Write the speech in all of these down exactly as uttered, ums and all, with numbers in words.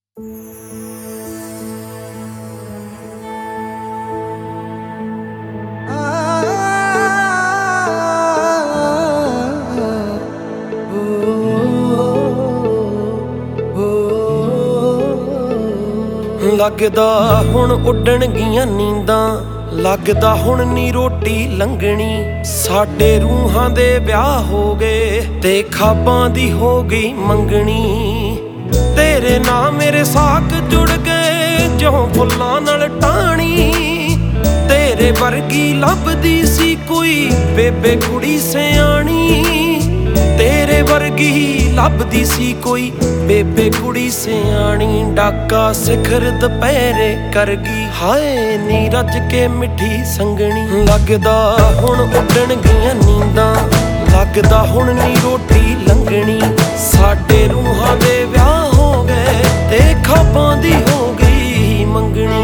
लगदा हुण उड्डणगीਆਂ नींदां, लगदा हुण नी रोटी लंघणी। साडे रूहां दे ब्याह हो गए ते खाबां दी हो गई मंगणी। तेरे नाल मेरे साक जुड़ गए ज्यों फुल्लां नाल टाणी। तेरे वर्गी लभदी सी कोई बेबे कुड़ी सियाणी। तेरे वर्गी लभदी सी कोई बेबे कुड़ी सियाणी। डाका सिखर दुपहरे कर गई हाय नी रज के मिठी संगणी। लगदा हुण उड्डणगीਆਂ नींदां, लगदा हुण नी रोटी लंघणी। साडे रूहां दे ब्याह हो गए ते खाबां दी हो गई मंगणी।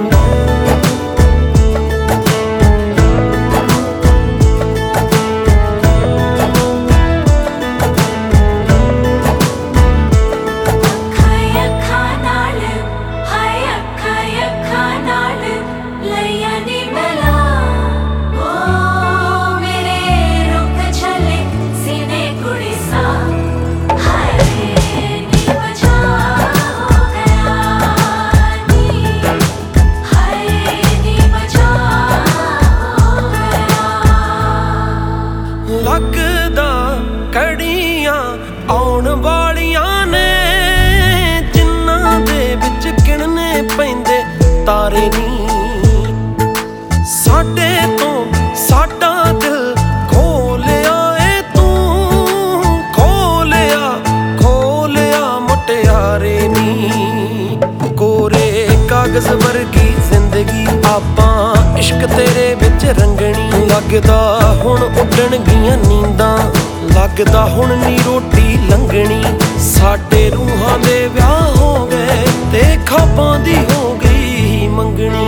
लगदा घड़ियां आउण वालियां ने जिन्हां दे विच गिणने पैंदे तारे नी। साडे तो साडा दिल खोलिया ए तू, खोलिया खोलिया मुटियारे नी। कोरे कागज वर्गी जिंदगी आपां इश्क तेरे विच रंगणी। लगदा हुण उड्डणगीਆਂ नींदां, लगदा हुण नी रोटी लंघणी। साडे रूहां दे ब्याह हो गए ते खाबां दी हो गई मंगणी।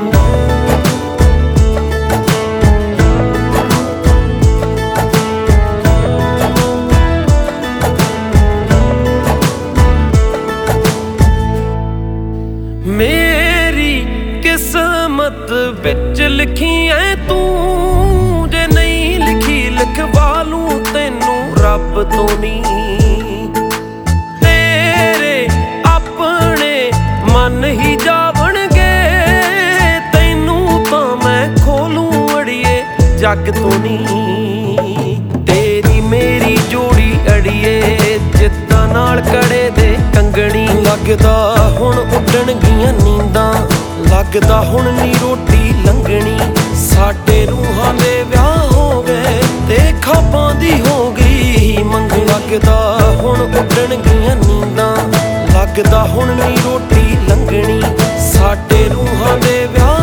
मेरी किस्मत विच लिखी ऐ तू, जे नहीं लिखी लिखवा लूं तैनू रब तो नी। तेरे अपने मन ही जावणगे तैनू तां मैं खोलूं अड़िए जग तो नी। तेरी मेरी जोड़ी अड़िए जिद्दां नाल कड़े दे कंगणी। लगदा हुण उड्डणगीਆਂ नींदां, लगदा हुण नी रोटी लंघणी। साडे रूहां दे ब्याह हो गए ते खाबां दी हो गई मंगणी। लगदा हुण उड्डणगीਆਂ नींदां, लगदा हुण नी रोटी लंघणी। साडे रूहां दे ब्याह